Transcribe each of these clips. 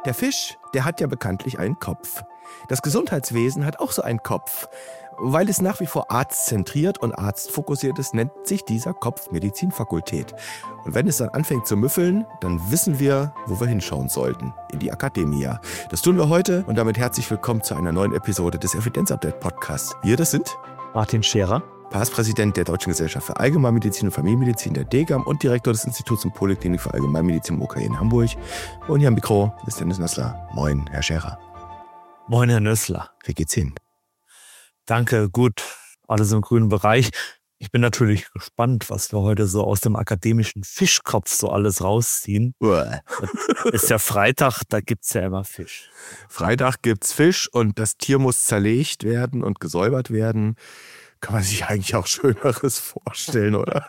Der Fisch, der hat ja bekanntlich einen Kopf. Das Gesundheitswesen hat auch so einen Kopf. Weil es nach wie vor arztzentriert und arztfokussiert ist, nennt sich dieser Kopf Medizinfakultät. Und wenn es dann anfängt zu müffeln, dann wissen wir, wo wir hinschauen sollten. In die Academia. Das tun wir heute und damit herzlich willkommen zu einer neuen Episode des Evidenz-Update-Podcasts. Wir, das sind Martin Scherer, Präsident der Deutschen Gesellschaft für Allgemeinmedizin und Familienmedizin der DGAM und Direktor des Instituts und Poliklinik für Allgemeinmedizin im OKE in Hamburg. Und hier am Mikro ist Dennis Nössler. Moin, Herr Scherer. Moin, Herr Nössler. Wie geht's Ihnen? Danke, gut. Alles im grünen Bereich. Ich bin natürlich gespannt, was wir heute so aus dem akademischen Fischkopf so alles rausziehen. Ist ja Freitag, da gibt's ja immer Fisch. Freitag gibt's Fisch und das Tier muss zerlegt werden und gesäubert werden. Kann man sich eigentlich auch Schöneres vorstellen, oder?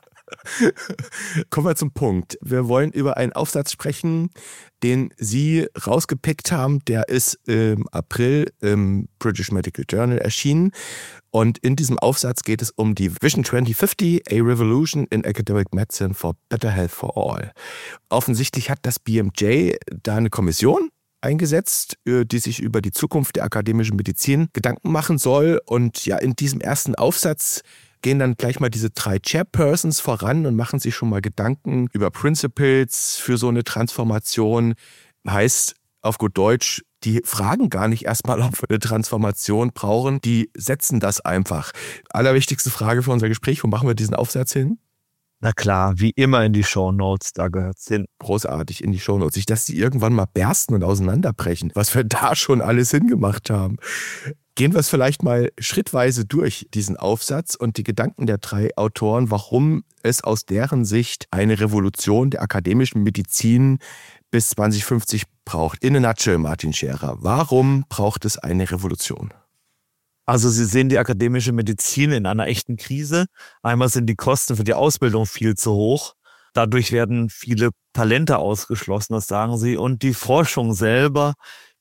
Kommen wir zum Punkt. Wir wollen über einen Aufsatz sprechen, den Sie rausgepickt haben. Der ist im April im British Medical Journal erschienen. Und in diesem Aufsatz geht es um die Vision 2050, a Revolution in Academic Medicine for Better Health for All. Offensichtlich hat das BMJ da eine Kommission eingesetzt, die sich über die Zukunft der akademischen Medizin Gedanken machen soll. Und ja, in diesem ersten Aufsatz gehen dann gleich mal diese 3 Chairpersons voran und machen sich schon mal Gedanken über Principles für so eine Transformation. Heißt auf gut Deutsch, die fragen gar nicht erstmal, ob wir eine Transformation brauchen, die setzen das einfach. Allerwichtigste Frage für unser Gespräch, wo machen wir diesen Aufsatz hin? Na klar, wie immer in die Shownotes, da gehört's hin. Großartig in die Shownotes. Nicht, dass die irgendwann mal bersten und auseinanderbrechen, was wir da schon alles hingemacht haben. Gehen wir es vielleicht mal schrittweise durch, diesen Aufsatz und die Gedanken der 3 Autoren, warum es aus deren Sicht eine Revolution der akademischen Medizin bis 2050 braucht. In a nutshell, Martin Scherer, warum braucht es eine Revolution? Also Sie sehen die akademische Medizin in einer echten Krise. Einmal sind die Kosten für die Ausbildung viel zu hoch. Dadurch werden viele Talente ausgeschlossen, das sagen Sie. Und die Forschung selber,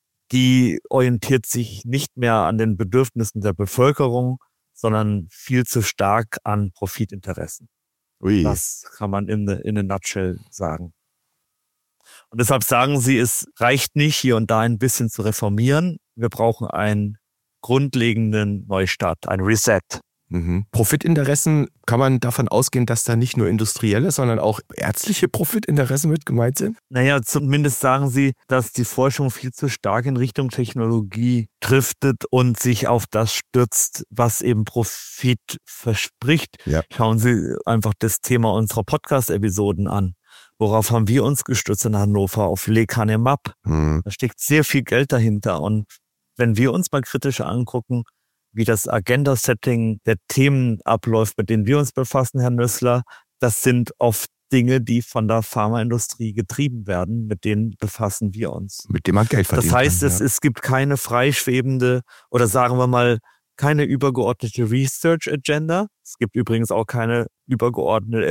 die orientiert sich nicht mehr an den Bedürfnissen der Bevölkerung, sondern viel zu stark an Profitinteressen. Ui. Das kann man in a nutshell sagen. Und deshalb sagen Sie, es reicht nicht, hier und da ein bisschen zu reformieren. Wir brauchen einen grundlegenden Neustart, ein Reset. Profitinteressen, kann man davon ausgehen, dass da nicht nur industrielle, sondern auch ärztliche Profitinteressen mit gemeint sind? Naja, zumindest sagen Sie, dass die Forschung viel zu stark in Richtung Technologie driftet und sich auf das stürzt, was eben Profit verspricht. Ja. Schauen Sie einfach das Thema unserer Podcast-Episoden an. Worauf haben wir uns gestützt in Hannover? Auf Lecanemab. Da steckt sehr viel Geld dahinter. Und wenn wir uns mal kritisch angucken, wie das Agenda-Setting der Themen abläuft, mit denen wir uns befassen, Herr Nössler, das sind oft Dinge, die von der Pharmaindustrie getrieben werden, mit denen befassen wir uns. Mit dem man Geld verdient. Das heißt, kann, es gibt keine freischwebende oder sagen wir mal keine übergeordnete Research-Agenda. Es gibt übrigens auch keine übergeordnete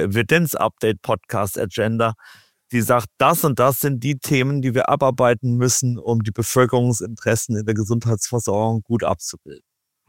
Evidenz-Update-Podcast-Agenda, die sagt, das und das sind die Themen, die wir abarbeiten müssen, um die Bevölkerungsinteressen in der Gesundheitsversorgung gut abzubilden.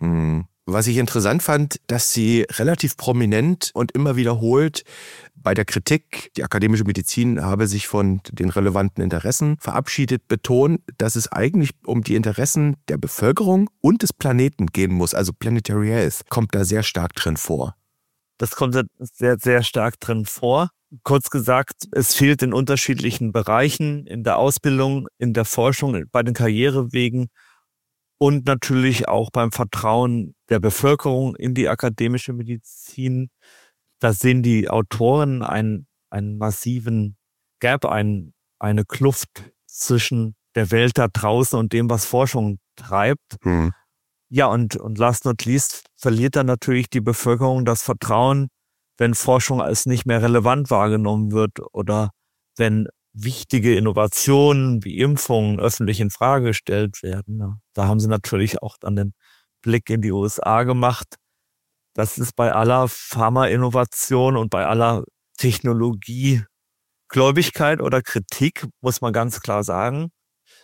Was ich interessant fand, dass Sie relativ prominent und immer wiederholt bei der Kritik, die akademische Medizin habe sich von den relevanten Interessen verabschiedet, betonen, dass es eigentlich um die Interessen der Bevölkerung und des Planeten gehen muss. Also Planetary Health kommt da sehr stark drin vor. Das kommt sehr, sehr stark drin vor. Kurz gesagt, es fehlt in unterschiedlichen Bereichen, in der Ausbildung, in der Forschung, bei den Karrierewegen und natürlich auch beim Vertrauen der Bevölkerung in die akademische Medizin. Da sehen die Autoren einen massiven Gap, eine Kluft zwischen der Welt da draußen und dem, was Forschung treibt. Ja, und last not least verliert dann natürlich die Bevölkerung das Vertrauen, wenn Forschung als nicht mehr relevant wahrgenommen wird oder wenn wichtige Innovationen wie Impfungen öffentlich in Frage gestellt werden. Ja. Da haben sie natürlich auch dann den Blick in die USA gemacht. Das ist bei aller Pharma-Innovation und bei aller Technologiegläubigkeit oder Kritik, muss man ganz klar sagen,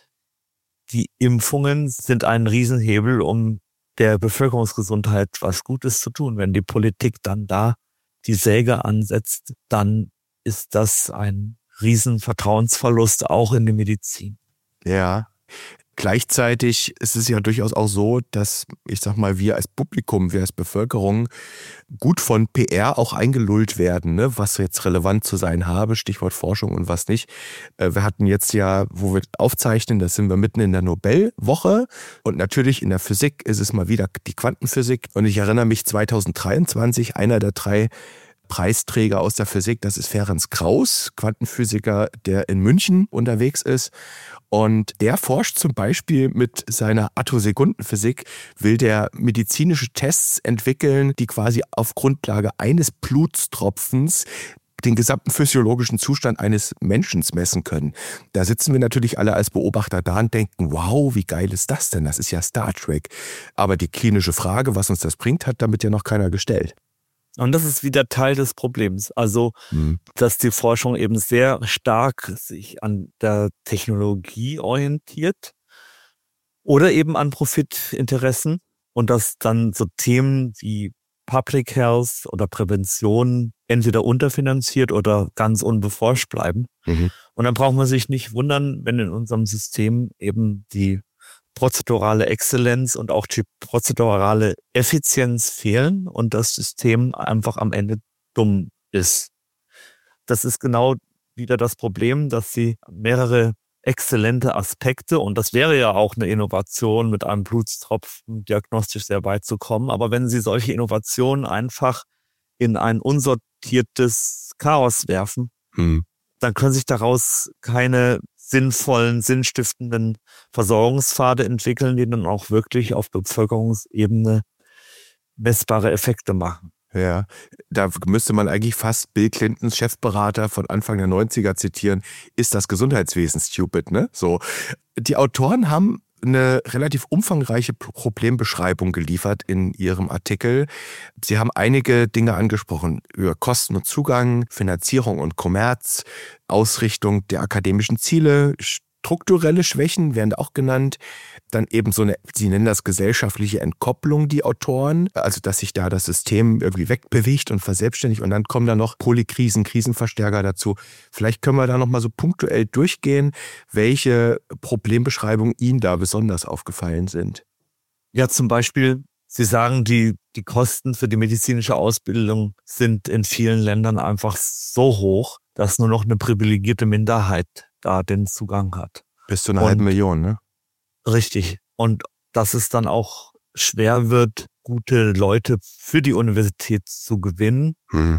die Impfungen sind ein Riesenhebel, um der Bevölkerungsgesundheit was Gutes zu tun. Wenn die Politik dann da die Säge ansetzt, dann ist das ein Riesenvertrauensverlust auch in die Medizin. Ja. Gleichzeitig ist es ja durchaus auch so, dass, ich sag mal, wir als Publikum, wir als Bevölkerung gut von PR auch eingelullt werden, ne? Was jetzt relevant zu sein habe, Stichwort Forschung und was nicht. Wir hatten jetzt ja, wo wir aufzeichnen, da sind wir mitten in der Nobelwoche und natürlich in der Physik ist es mal wieder die Quantenphysik und ich erinnere mich 2023, einer der 3 Preisträger aus der Physik, das ist Ferenc Krauss, Quantenphysiker, der in München unterwegs ist. Und der forscht zum Beispiel mit seiner Attosekundenphysik, will der medizinische Tests entwickeln, die quasi auf Grundlage eines Blutstropfens den gesamten physiologischen Zustand eines Menschen messen können. Da sitzen wir natürlich alle als Beobachter da und denken, wow, wie geil ist das denn? Das ist ja Star Trek. Aber die klinische Frage, was uns das bringt, hat damit ja noch keiner gestellt. Und das ist wieder Teil des Problems. Also, dass die Forschung eben sehr stark sich an der Technologie orientiert oder eben an Profitinteressen und dass dann so Themen wie Public Health oder Prävention entweder unterfinanziert oder ganz unbeforscht bleiben. Und dann braucht man sich nicht wundern, wenn in unserem System eben die prozedurale Exzellenz und auch die prozedurale Effizienz fehlen und das System einfach am Ende dumm ist. Das ist genau wieder das Problem, dass sie mehrere exzellente Aspekte, und das wäre ja auch eine Innovation, mit einem Blutstropfen diagnostisch sehr weit zu kommen, aber wenn sie solche Innovationen einfach in ein unsortiertes Chaos werfen, dann können sich daraus keine sinnvollen, sinnstiftenden Versorgungspfade entwickeln, die dann auch wirklich auf Bevölkerungsebene messbare Effekte machen. Ja, da müsste man eigentlich fast Bill Clintons Chefberater von Anfang der 90er zitieren. Ist das Gesundheitswesen stupid, ne? So. Die Autoren haben eine relativ umfangreiche Problembeschreibung geliefert in ihrem Artikel. Sie haben einige Dinge angesprochen über Kosten und Zugang, Finanzierung und Kommerz, Ausrichtung der akademischen Ziele, strukturelle Schwächen werden auch genannt. Dann eben so eine, sie nennen das gesellschaftliche Entkopplung, die Autoren, also dass sich da das System irgendwie wegbewegt und verselbstständigt und dann kommen da noch Polykrisen, Krisenverstärker dazu. Vielleicht können wir da nochmal so punktuell durchgehen, welche Problembeschreibungen Ihnen da besonders aufgefallen sind. Ja, zum Beispiel, Sie sagen, die Kosten für die medizinische Ausbildung sind in vielen Ländern einfach so hoch, dass nur noch eine privilegierte Minderheit da den Zugang hat. Bis zu einer halben Million, ne? Richtig. Und dass es dann auch schwer wird, gute Leute für die Universität zu gewinnen.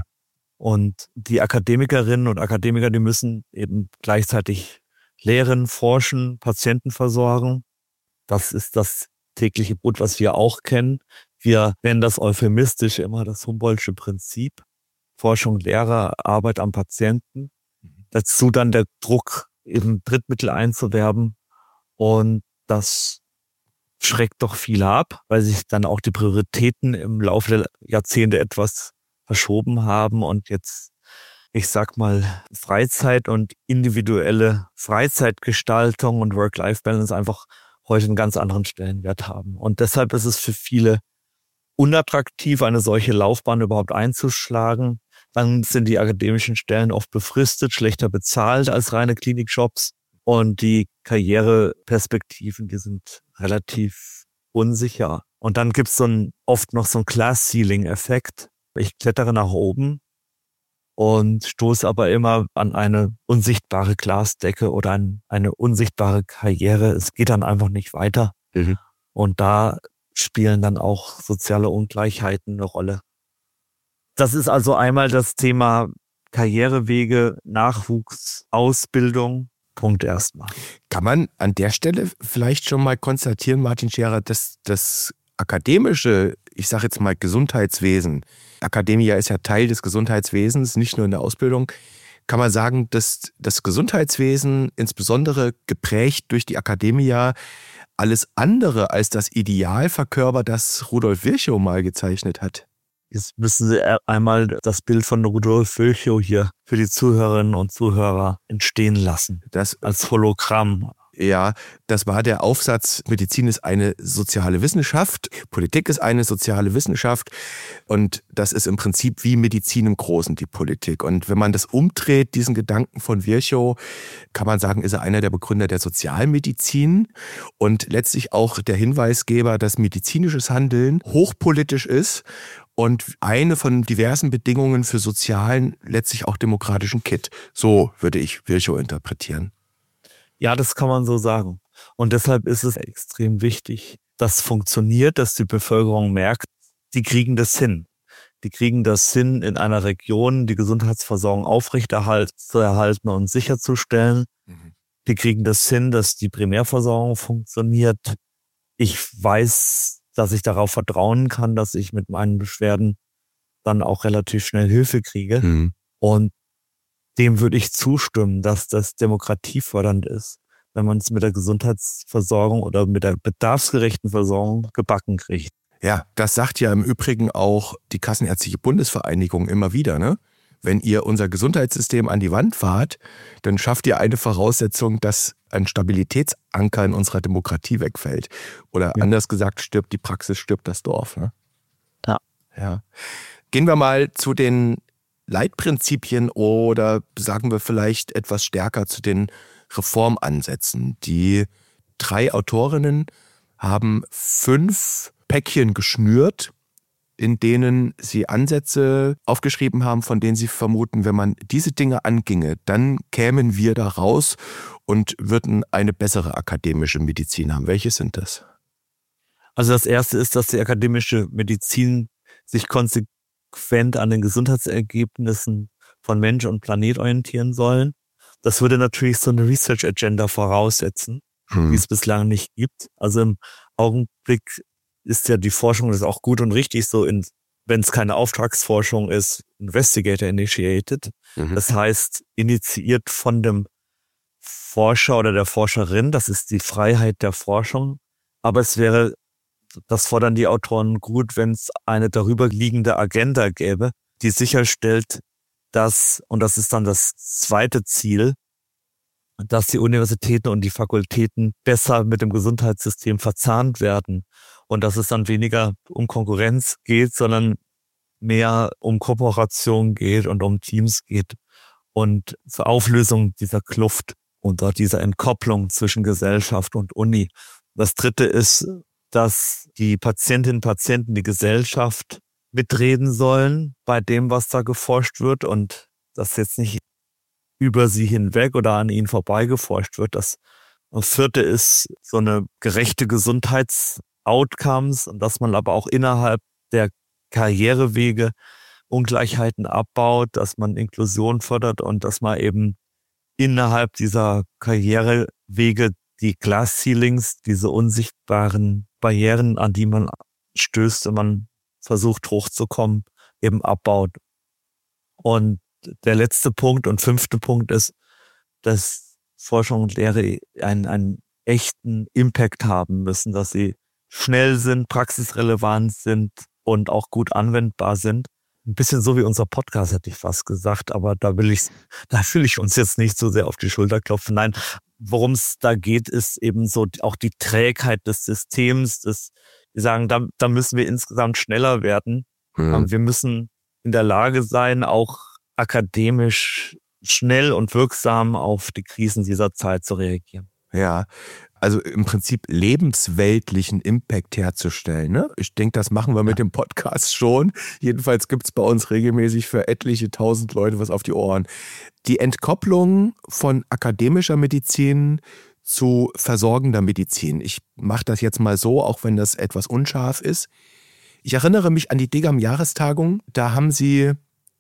Und die Akademikerinnen und Akademiker, die müssen eben gleichzeitig lehren, forschen, Patienten versorgen. Das ist das tägliche Brot, was wir auch kennen. Wir nennen das euphemistisch immer das Humboldtsche Prinzip. Forschung, Lehre, Arbeit am Patienten. Dazu dann der Druck, eben Drittmittel einzuwerben. Und das schreckt doch viele ab, weil sich dann auch die Prioritäten im Laufe der Jahrzehnte etwas verschoben haben und jetzt, ich sag mal, Freizeit und individuelle Freizeitgestaltung und Work-Life-Balance einfach heute einen ganz anderen Stellenwert haben. Und deshalb ist es für viele unattraktiv, eine solche Laufbahn überhaupt einzuschlagen. Dann sind die akademischen Stellen oft befristet, schlechter bezahlt als reine Klinikjobs. Und die Karriereperspektiven, die sind relativ unsicher. Und dann gibt es oft noch so einen Glass-Ceiling-Effekt. Ich klettere nach oben und stoße aber immer an eine unsichtbare Glasdecke oder eine unsichtbare Karriere. Es geht dann einfach nicht weiter. Und da spielen dann auch soziale Ungleichheiten eine Rolle. Das ist also einmal das Thema Karrierewege, Nachwuchs, Ausbildung. Punkt erstmal. Kann man an der Stelle vielleicht schon mal konstatieren, Martin Scherer, dass das akademische, ich sage jetzt mal Gesundheitswesen, Academia ist ja Teil des Gesundheitswesens, nicht nur in der Ausbildung, kann man sagen, dass das Gesundheitswesen insbesondere geprägt durch die Academia alles andere als das Ideal verkörpert, das Rudolf Virchow mal gezeichnet hat. Jetzt müssen Sie einmal das Bild von Rudolf Virchow hier für die Zuhörerinnen und Zuhörer entstehen lassen. Das als Hologramm. Ja, das war der Aufsatz, Medizin ist eine soziale Wissenschaft, Politik ist eine soziale Wissenschaft und das ist im Prinzip wie Medizin im Großen, die Politik. Und wenn man das umdreht, diesen Gedanken von Virchow, kann man sagen, ist er einer der Begründer der Sozialmedizin und letztlich auch der Hinweisgeber, dass medizinisches Handeln hochpolitisch ist und eine von diversen Bedingungen für sozialen, letztlich auch demokratischen Kitt. So würde ich Virchow interpretieren. Ja, das kann man so sagen. Und deshalb ist es extrem wichtig, dass funktioniert, dass die Bevölkerung merkt, die kriegen das hin. Die kriegen das hin, in einer Region die Gesundheitsversorgung aufrechterhalten und sicherzustellen. Die kriegen das hin, dass die Primärversorgung funktioniert. Ich weiß, dass ich darauf vertrauen kann, dass ich mit meinen Beschwerden dann auch relativ schnell Hilfe kriege. Und dem würde ich zustimmen, dass das demokratiefördernd ist, wenn man es mit der Gesundheitsversorgung oder mit der bedarfsgerechten Versorgung gebacken kriegt. Ja, das sagt ja im Übrigen auch die Kassenärztliche Bundesvereinigung immer wieder, ne? Wenn ihr unser Gesundheitssystem an die Wand fahrt, dann schafft ihr eine Voraussetzung, dass ein Stabilitätsanker in unserer Demokratie wegfällt. Oder anders gesagt, stirbt die Praxis, stirbt das Dorf. Ne? Ja. Gehen wir mal zu den Leitprinzipien oder sagen wir vielleicht etwas stärker zu den Reformansätzen. Die 3 Autorinnen haben 5 Päckchen geschnürt, in denen sie Ansätze aufgeschrieben haben, von denen sie vermuten, wenn man diese Dinge anginge, dann kämen wir da raus und würden eine bessere akademische Medizin haben. Welche sind das? Also das erste ist, dass die akademische Medizin sich konsequent an den Gesundheitsergebnissen von Mensch und Planet orientieren sollen. Das würde natürlich so eine Research Agenda voraussetzen, die es bislang nicht gibt. Also im Augenblick ist ja die Forschung, das ist auch gut und richtig so, wenn es keine Auftragsforschung ist, Investigator-initiated. Das heißt, initiiert von dem Forscher oder der Forscherin, das ist die Freiheit der Forschung. Aber es wäre, das fordern die Autoren gut, wenn es eine darüber liegende Agenda gäbe, die sicherstellt, dass, und das ist dann das zweite Ziel, dass die Universitäten und die Fakultäten besser mit dem Gesundheitssystem verzahnt werden und dass es dann weniger um Konkurrenz geht, sondern mehr um Kooperation geht und um Teams geht und zur Auflösung dieser Kluft und dieser Entkopplung zwischen Gesellschaft und Uni. Das dritte ist, dass die Patientinnen und Patienten, die Gesellschaft mitreden sollen bei dem, was da geforscht wird und dass jetzt nicht über sie hinweg oder an ihnen vorbei geforscht wird. Das vierte ist so eine gerechte Gesundheitsoutcomes und dass man aber auch innerhalb der Karrierewege Ungleichheiten abbaut, dass man Inklusion fördert und dass man eben innerhalb dieser Karrierewege die Glass Ceilings, diese unsichtbaren Barrieren, an die man stößt, wenn man versucht hochzukommen, eben abbaut. Und der letzte Punkt und 5. Punkt ist, dass Forschung und Lehre einen echten Impact haben müssen, dass sie schnell sind, praxisrelevant sind und auch gut anwendbar sind. Ein bisschen so wie unser Podcast, hätte ich fast gesagt, aber da will ich uns jetzt nicht so sehr auf die Schulter klopfen. Nein, worum es da geht, ist eben so auch die Trägheit des Systems. Wir sagen, da müssen wir insgesamt schneller werden. Wir müssen in der Lage sein, auch akademisch schnell und wirksam auf die Krisen dieser Zeit zu reagieren. Ja, also im Prinzip lebensweltlichen Impact herzustellen. Ne? Ich denke, das machen wir mit dem Podcast schon. Jedenfalls gibt es bei uns regelmäßig für etliche 1000 Leute was auf die Ohren. Die Entkopplung von akademischer Medizin zu versorgender Medizin. Ich mache das jetzt mal so, auch wenn das etwas unscharf ist. Ich erinnere mich an die DGAM-Jahrestagung. Da haben Sie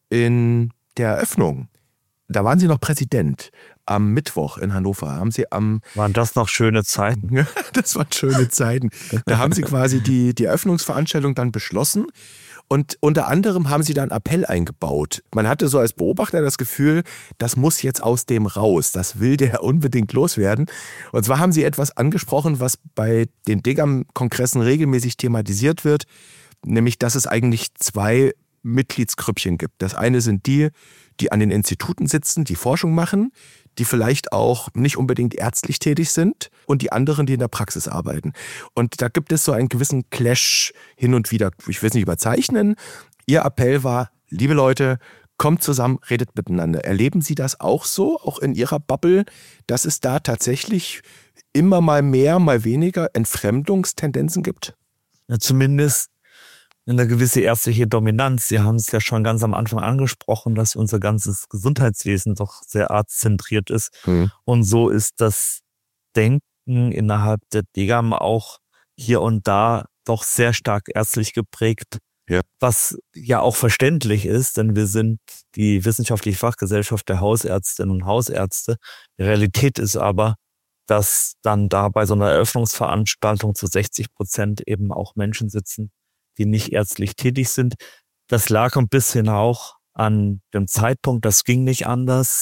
in der Eröffnung, da waren Sie noch Präsident, am Mittwoch in Hannover, Waren das noch schöne Zeiten? Das waren schöne Zeiten. Da haben Sie quasi die Eröffnungsveranstaltung dann beschlossen und unter anderem haben Sie da einen Appell eingebaut. Man hatte so als Beobachter das Gefühl, das muss jetzt aus dem raus, das will der unbedingt loswerden. Und zwar haben Sie etwas angesprochen, was bei den DGAM-Kongressen regelmäßig thematisiert wird, nämlich dass es eigentlich 2 Mitgliedsgrüppchen gibt. Das eine sind die die an den Instituten sitzen, die Forschung machen, die vielleicht auch nicht unbedingt ärztlich tätig sind und die anderen, die in der Praxis arbeiten. Und da gibt es so einen gewissen Clash hin und wieder. Ich will es nicht überzeichnen. Ihr Appell war, liebe Leute, kommt zusammen, redet miteinander. Erleben Sie das auch so, auch in Ihrer Bubble, dass es da tatsächlich immer mal mehr, mal weniger Entfremdungstendenzen gibt? Ja, zumindest eine gewisse ärztliche Dominanz. Sie haben es ja schon ganz am Anfang angesprochen, dass unser ganzes Gesundheitswesen doch sehr arztzentriert ist. Und so ist das Denken innerhalb der DGAM auch hier und da doch sehr stark ärztlich geprägt. Ja. Was ja auch verständlich ist, denn wir sind die wissenschaftliche Fachgesellschaft der Hausärztinnen und Hausärzte. Die Realität ist aber, dass dann da bei so einer Eröffnungsveranstaltung zu 60% eben auch Menschen sitzen, die nicht ärztlich tätig sind. Das lag ein bisschen auch an dem Zeitpunkt, das ging nicht anders.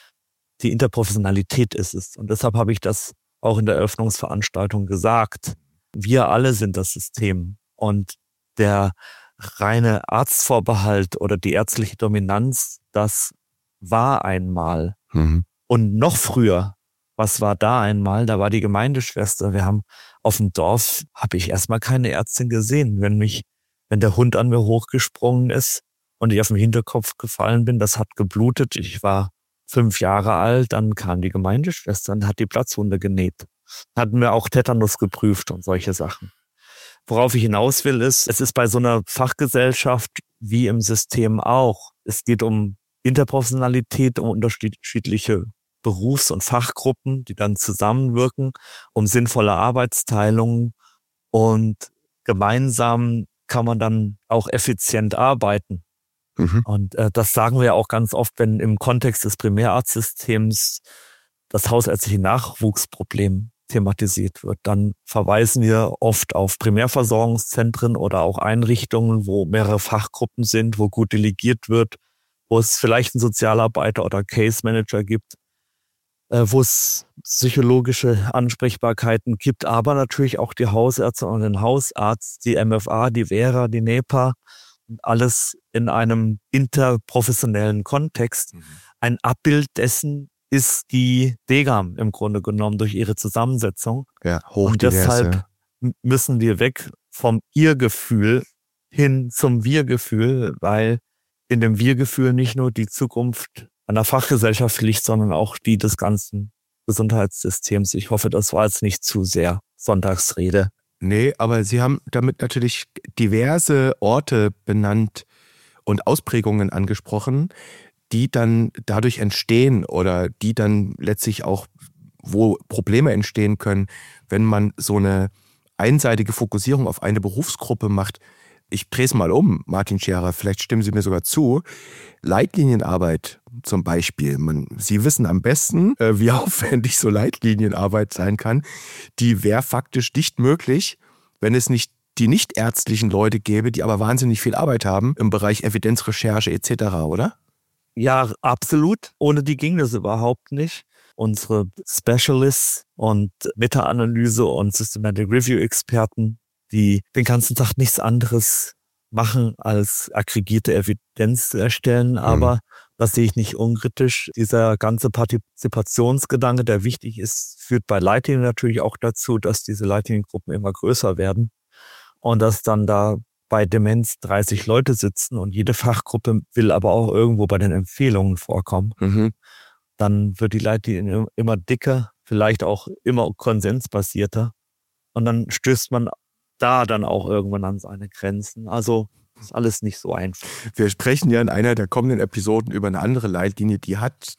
Die Interprofessionalität ist es. Und deshalb habe ich das auch in der Eröffnungsveranstaltung gesagt. Wir alle sind das System. Und der reine Arztvorbehalt oder die ärztliche Dominanz, das war einmal. Und noch früher, was war da einmal? Da war die Gemeindeschwester. Wir haben auf dem Dorf, habe ich erstmal keine Ärztin gesehen. Wenn der Hund an mir hochgesprungen ist und ich auf den Hinterkopf gefallen bin, das hat geblutet. Ich war 5 Jahre alt, dann kam die Gemeindeschwester und hat die Platzwunde genäht. Hatten wir auch Tetanus geprüft und solche Sachen. Worauf ich hinaus will, ist, es ist bei so einer Fachgesellschaft wie im System auch. Es geht um Interprofessionalität, um unterschiedliche Berufs- und Fachgruppen, die dann zusammenwirken, um sinnvolle Arbeitsteilung und gemeinsam kann man dann auch effizient arbeiten. Und das sagen wir ja auch ganz oft, wenn im Kontext des Primärarztsystems das hausärztliche Nachwuchsproblem thematisiert wird, dann verweisen wir oft auf Primärversorgungszentren oder auch Einrichtungen, wo mehrere Fachgruppen sind, wo gut delegiert wird, wo es vielleicht einen Sozialarbeiter oder Case Manager gibt, wo es psychologische Ansprechbarkeiten gibt, aber natürlich auch die Hausärzte und den Hausarzt, die MFA, die Vera, die NEPA, alles in einem interprofessionellen Kontext. Ein Abbild dessen ist die DGAM im Grunde genommen durch ihre Zusammensetzung. Ja, und deshalb müssen wir weg vom Ihr-Gefühl hin zum Wir-Gefühl, weil in dem Wir-Gefühl nicht nur die Zukunft einer Fachgesellschaft liegt, sondern auch die des ganzen Gesundheitssystems. Ich hoffe, das war jetzt nicht zu sehr Sonntagsrede. Nee, aber Sie haben damit natürlich diverse Orte benannt und Ausprägungen angesprochen, die dann dadurch entstehen oder die dann letztlich auch, wo Probleme entstehen können, wenn man so eine einseitige Fokussierung auf eine Berufsgruppe macht. Ich drehe es mal um, Martin Scherer, vielleicht stimmen Sie mir sogar zu. Leitlinienarbeit zum Beispiel. Sie wissen am besten, wie aufwendig so Leitlinienarbeit sein kann. Die wäre faktisch nicht möglich, wenn es nicht die nichtärztlichen Leute gäbe, die aber wahnsinnig viel Arbeit haben im Bereich Evidenzrecherche etc., oder? Ja, absolut. Ohne die ging das überhaupt nicht. Unsere Specialists und Meta-Analyse und Systematic Review-Experten, die den ganzen Tag nichts anderes machen, als aggregierte Evidenz zu erstellen. Aber das sehe ich nicht unkritisch. Dieser ganze Partizipationsgedanke, der wichtig ist, führt bei Leitlinien natürlich auch dazu, dass diese Leitliniengruppen immer größer werden und dass dann da bei Demenz 30 Leute sitzen und jede Fachgruppe will aber auch irgendwo bei den Empfehlungen vorkommen. Dann wird die Leitlinie immer dicker, vielleicht auch immer konsensbasierter. Und dann stößt man da dann auch irgendwann an seine Grenzen. Also ist alles nicht so einfach. Wir sprechen ja in einer der kommenden Episoden über eine andere Leitlinie, die hat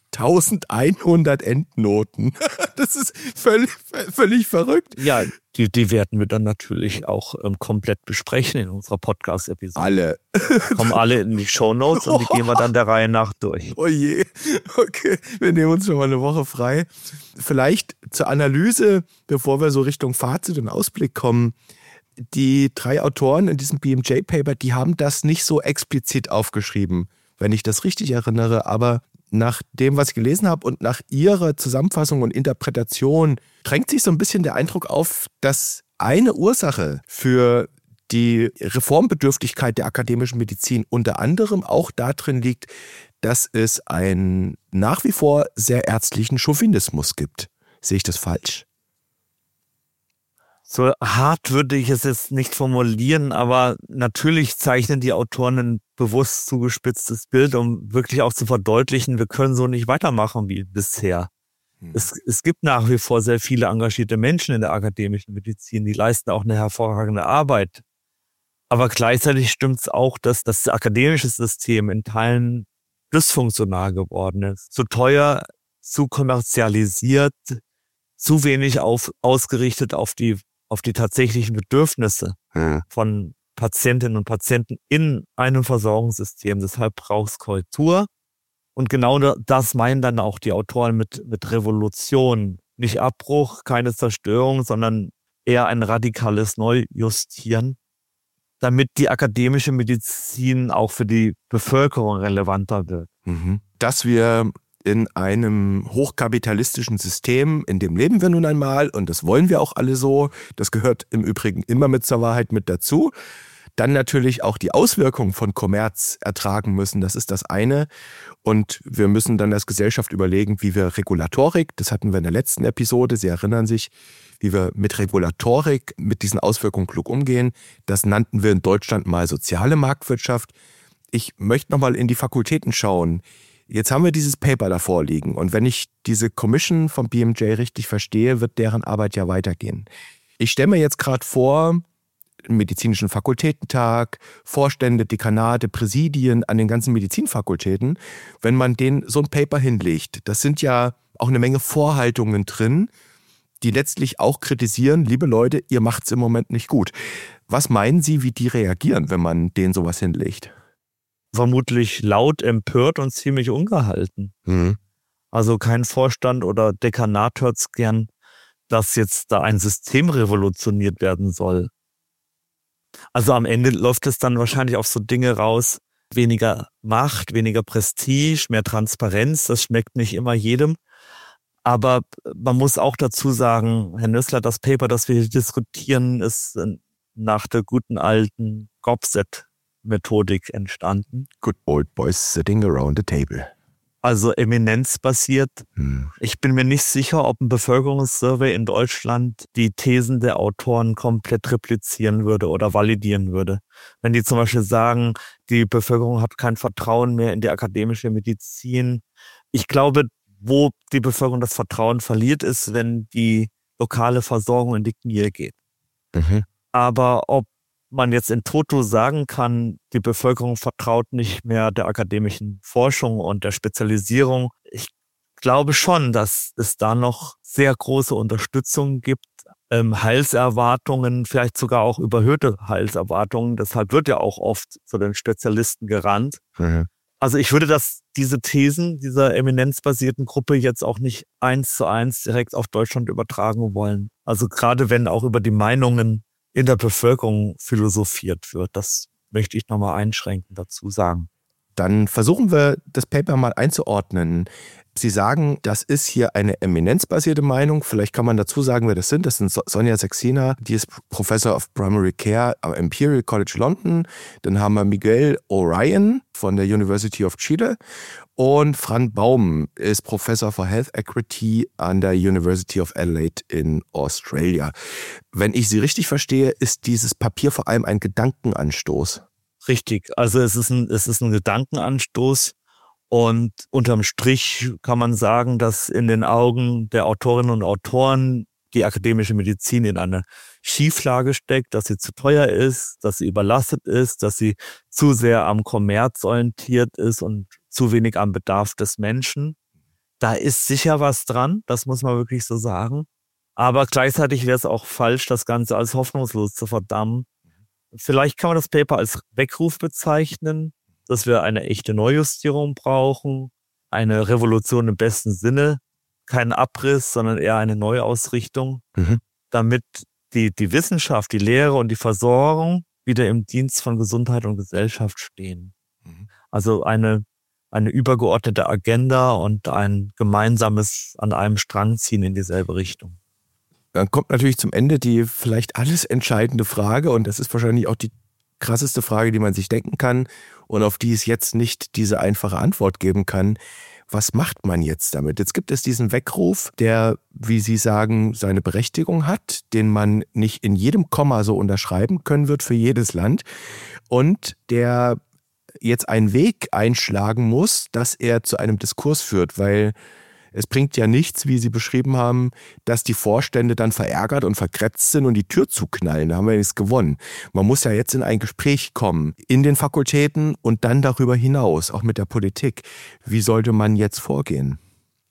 1100 Endnoten. Das ist völlig verrückt. Ja, die werden wir dann natürlich auch komplett besprechen in unserer Podcast-Episode. Alle. Kommen alle in die Shownotes und die gehen wir dann der Reihe nach durch. Oh je, okay, wir nehmen uns schon mal eine Woche frei. Vielleicht zur Analyse, bevor wir so Richtung Fazit und Ausblick kommen. Die 3 Autoren in diesem BMJ-Paper, die haben das nicht so explizit aufgeschrieben, wenn ich das richtig erinnere. Aber nach dem, was ich gelesen habe und nach ihrer Zusammenfassung und Interpretation drängt sich so ein bisschen der Eindruck auf, dass eine Ursache für die Reformbedürftigkeit der akademischen Medizin unter anderem auch darin liegt, dass es einen nach wie vor sehr ärztlichen Chauvinismus gibt. Sehe ich das falsch? So hart würde ich es jetzt nicht formulieren, aber natürlich zeichnen die Autoren ein bewusst zugespitztes Bild, um wirklich auch zu verdeutlichen, wir können so nicht weitermachen wie bisher. Es gibt nach wie vor sehr viele engagierte Menschen in der akademischen Medizin, die leisten auch eine hervorragende Arbeit. Aber gleichzeitig stimmt es auch, dass das akademische System in Teilen dysfunktional geworden ist. Zu teuer, zu kommerzialisiert, zu wenig ausgerichtet auf die tatsächlichen Bedürfnisse von Patientinnen und Patienten in einem Versorgungssystem. Deshalb braucht es Korrektur. Und genau das meinen dann auch die Autoren mit Revolution. Nicht Abbruch, keine Zerstörung, sondern eher ein radikales Neujustieren, damit die akademische Medizin auch für die Bevölkerung relevanter wird. Dass wir in einem hochkapitalistischen System, in dem leben wir nun einmal und das wollen wir auch alle so, das gehört im Übrigen immer mit zur Wahrheit mit dazu, dann natürlich auch die Auswirkungen von Kommerz ertragen müssen, das ist das eine. Und wir müssen dann als Gesellschaft überlegen, wie wir Regulatorik, das hatten wir in der letzten Episode, Sie erinnern sich, wie wir mit Regulatorik, mit diesen Auswirkungen klug umgehen. Das nannten wir in Deutschland mal soziale Marktwirtschaft. Ich möchte nochmal in die Fakultäten schauen. Jetzt haben wir dieses Paper davor liegen und wenn ich diese Commission vom BMJ richtig verstehe, wird deren Arbeit ja weitergehen. Ich stelle mir jetzt gerade vor, medizinischen Fakultätentag, Vorstände, Dekanate, Präsidien an den ganzen Medizinfakultäten, wenn man denen so ein Paper hinlegt. Das sind ja auch eine Menge Vorhaltungen drin, die letztlich auch kritisieren, liebe Leute, ihr macht's im Moment nicht gut. Was meinen Sie, wie die reagieren, wenn man denen sowas hinlegt? Vermutlich laut, empört und ziemlich ungehalten. Also kein Vorstand oder Dekanat hört's gern, dass jetzt da ein System revolutioniert werden soll. Also am Ende läuft es dann wahrscheinlich auf so Dinge raus, weniger Macht, weniger Prestige, mehr Transparenz, das schmeckt nicht immer jedem. Aber man muss auch dazu sagen, Herr Nössler, das Paper, das wir hier diskutieren, ist nach der guten alten Gobset-Methodik entstanden. Good old boys sitting around the table. Also eminenzbasiert. Ich bin mir nicht sicher, ob ein Bevölkerungssurvey in Deutschland die Thesen der Autoren komplett replizieren würde oder validieren würde. Wenn die zum Beispiel sagen, die Bevölkerung hat kein Vertrauen mehr in die akademische Medizin. Ich glaube, wo die Bevölkerung das Vertrauen verliert, ist, wenn die lokale Versorgung in die Knie geht. Aber ob man jetzt in toto sagen kann, die Bevölkerung vertraut nicht mehr der akademischen Forschung und der Spezialisierung. Ich glaube schon, dass es da noch sehr große Unterstützung gibt, Heilserwartungen, vielleicht sogar auch überhöhte Heilserwartungen. Deshalb wird ja auch oft zu den Spezialisten gerannt. Also ich würde diese Thesen dieser eminenzbasierten Gruppe jetzt auch nicht 1:1 direkt auf Deutschland übertragen wollen. Also gerade wenn auch über die Meinungen in der Bevölkerung philosophiert wird. Das möchte ich nochmal einschränkend dazu sagen. Dann versuchen wir, das Paper mal einzuordnen. Sie sagen, das ist hier eine eminenzbasierte Meinung. Vielleicht kann man dazu sagen, wer das sind. Das sind Sonja Saxena, die ist Professor of Primary Care am Imperial College London. Dann haben wir Miguel O'Ryan von der University of Chile. Und Fran Baum ist Professor for Health Equity an der University of Adelaide in Australia. Wenn ich Sie richtig verstehe, ist dieses Papier vor allem ein Gedankenanstoß. Richtig, also es ist ein Gedankenanstoß und unterm Strich kann man sagen, dass in den Augen der Autorinnen und Autoren die akademische Medizin in einer Schieflage steckt, dass sie zu teuer ist, dass sie überlastet ist, dass sie zu sehr am Kommerz orientiert ist und zu wenig am Bedarf des Menschen. Da ist sicher was dran, das muss man wirklich so sagen. Aber gleichzeitig wäre es auch falsch, das Ganze als hoffnungslos zu verdammen. Vielleicht kann man das Paper als Weckruf bezeichnen, dass wir eine echte Neujustierung brauchen, eine Revolution im besten Sinne, kein Abriss, sondern eher eine Neuausrichtung, damit die Wissenschaft, die Lehre und die Versorgung wieder im Dienst von Gesundheit und Gesellschaft stehen. Also eine übergeordnete Agenda und ein gemeinsames an einem Strang ziehen in dieselbe Richtung. Dann kommt natürlich zum Ende die vielleicht alles entscheidende Frage und das ist wahrscheinlich auch die krasseste Frage, die man sich denken kann und auf die es jetzt nicht diese einfache Antwort geben kann. Was macht man jetzt damit? Jetzt gibt es diesen Weckruf, der, wie Sie sagen, seine Berechtigung hat, den man nicht in jedem Komma so unterschreiben können wird für jedes Land und der jetzt einen Weg einschlagen muss, dass er zu einem Diskurs führt, weil es bringt ja nichts, wie Sie beschrieben haben, dass die Vorstände dann verärgert und verkrebst sind und die Tür zuknallen. Da haben wir nichts gewonnen. Man muss ja jetzt in ein Gespräch kommen, in den Fakultäten und dann darüber hinaus, auch mit der Politik. Wie sollte man jetzt vorgehen?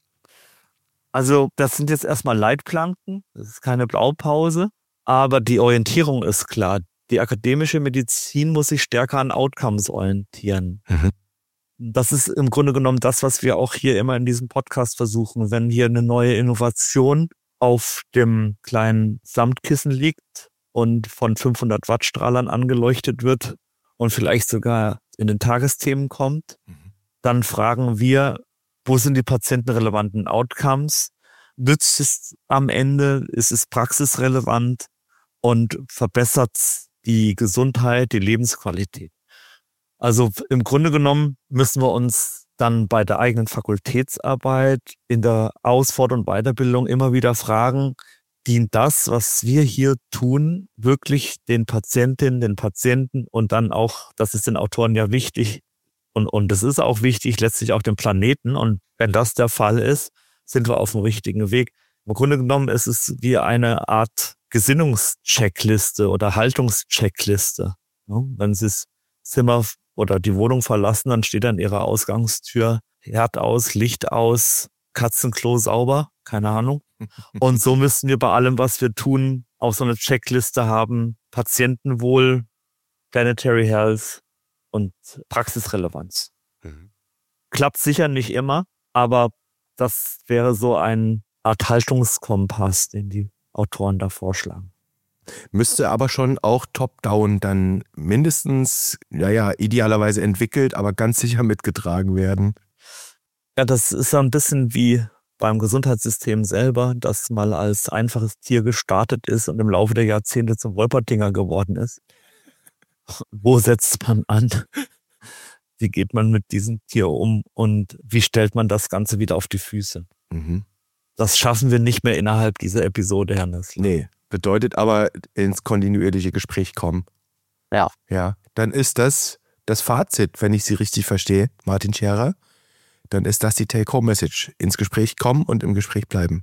Also das sind jetzt erstmal Leitplanken, das ist keine Blaupause, aber die Orientierung ist klar. Die akademische Medizin muss sich stärker an Outcomes orientieren. Mhm. Das ist im Grunde genommen das, was wir auch hier immer in diesem Podcast versuchen. Wenn hier eine neue Innovation auf dem kleinen Samtkissen liegt und von 500 Wattstrahlern angeleuchtet wird und vielleicht sogar in den Tagesthemen kommt, dann fragen wir, wo sind die patientenrelevanten Outcomes? Nützt es am Ende? Ist es praxisrelevant? Und verbessert die Gesundheit, die Lebensqualität? Also im Grunde genommen müssen wir uns dann bei der eigenen Fakultätsarbeit, in der Ausfort- und Weiterbildung immer wieder fragen, dient das, was wir hier tun, wirklich den Patientinnen, den Patienten und dann auch, das ist den Autoren ja wichtig und das ist auch wichtig, letztlich auch dem Planeten. Und wenn das der Fall ist, sind wir auf dem richtigen Weg. Im Grunde genommen ist es wie eine Art Gesinnungscheckliste oder Haltungscheckliste. Wenn Sie das Zimmer oder die Wohnung verlassen, dann steht an ihrer Ausgangstür Herd aus, Licht aus, Katzenklo sauber, keine Ahnung. Und so müssen wir bei allem, was wir tun, auch so eine Checkliste haben. Patientenwohl, Planetary Health und Praxisrelevanz. Mhm. Klappt sicher nicht immer, aber das wäre so eine Art Haltungskompass, den die Autoren da vorschlagen. Müsste aber schon auch top-down dann mindestens, idealerweise entwickelt, aber ganz sicher mitgetragen werden. Ja, das ist so ein bisschen wie beim Gesundheitssystem selber, das mal als einfaches Tier gestartet ist und im Laufe der Jahrzehnte zum Wolpertinger geworden ist. Wo setzt man an? Wie geht man mit diesem Tier um? Und wie stellt man das Ganze wieder auf die Füße? Mhm. Das schaffen wir nicht mehr innerhalb dieser Episode, Herr Nessler. Nee. Bedeutet aber ins kontinuierliche Gespräch kommen. Ja. Ja, dann ist das Fazit, wenn ich Sie richtig verstehe, Martin Scherer. Dann ist das die Take-Home-Message. Ins Gespräch kommen und im Gespräch bleiben.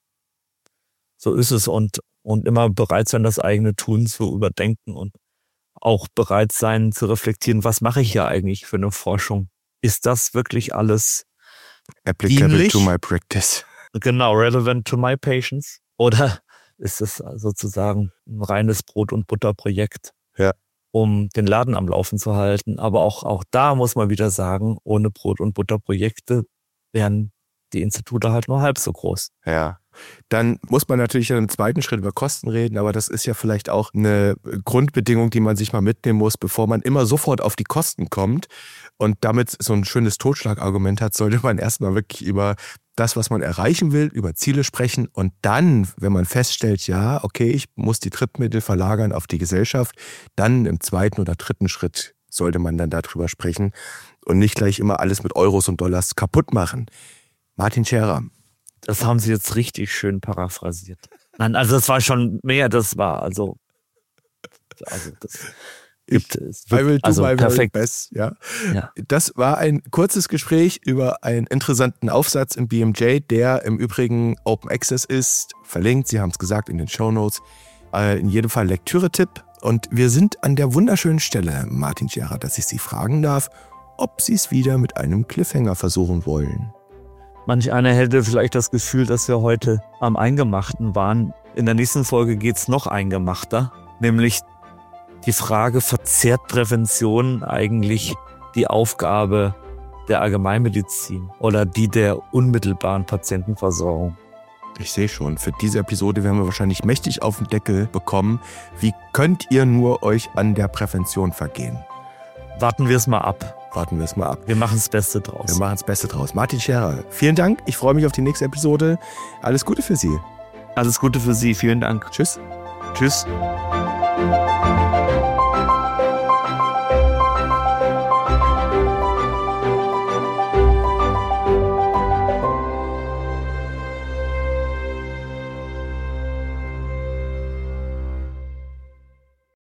So ist es und immer bereit sein, das eigene Tun zu überdenken und auch bereit sein zu reflektieren, was mache ich hier eigentlich für eine Forschung? Ist das wirklich alles applicable dienlich? To my practice? Genau, relevant to my patients? Oder ist es sozusagen ein reines Brot- und Butterprojekt, um den Laden am Laufen zu halten. Aber auch da muss man wieder sagen, ohne Brot- und Butterprojekte wären die Institute halt nur halb so groß. Ja, dann muss man natürlich im zweiten Schritt über Kosten reden, aber das ist ja vielleicht auch eine Grundbedingung, die man sich mal mitnehmen muss, bevor man immer sofort auf die Kosten kommt und damit so ein schönes Totschlagargument hat, sollte man erstmal wirklich über das, was man erreichen will, über Ziele sprechen und dann, wenn man feststellt, ja, okay, ich muss die Drittmittel verlagern auf die Gesellschaft, dann im zweiten oder dritten Schritt sollte man dann darüber sprechen und nicht gleich immer alles mit Euros und Dollars kaputt machen. Martin Scherer. Das haben Sie jetzt richtig schön paraphrasiert. Nein, also das war schon mehr, das war also das gibt es. I will do my very best. Ja. Das war ein kurzes Gespräch über einen interessanten Aufsatz im BMJ, der im Übrigen Open Access ist, verlinkt, Sie haben es gesagt, in den Shownotes. In jedem Fall Lektüre-Tipp. Und wir sind an der wunderschönen Stelle, Martin Scherer, dass ich Sie fragen darf, ob Sie es wieder mit einem Cliffhanger versuchen wollen. Manch einer hätte vielleicht das Gefühl, dass wir heute am Eingemachten waren. In der nächsten Folge geht es noch eingemachter, nämlich die Frage, verzehrt Prävention eigentlich die Aufgabe der Allgemeinmedizin oder die der unmittelbaren Patientenversorgung? Ich sehe schon, für diese Episode werden wir wahrscheinlich mächtig auf den Deckel bekommen. Wie könnt ihr nur euch an der Prävention vergehen? Warten wir es mal ab. Wir machen das Beste draus. Martin Scherer, vielen Dank. Ich freue mich auf die nächste Episode. Alles Gute für Sie. Alles Gute für Sie. Vielen Dank. Tschüss. Tschüss.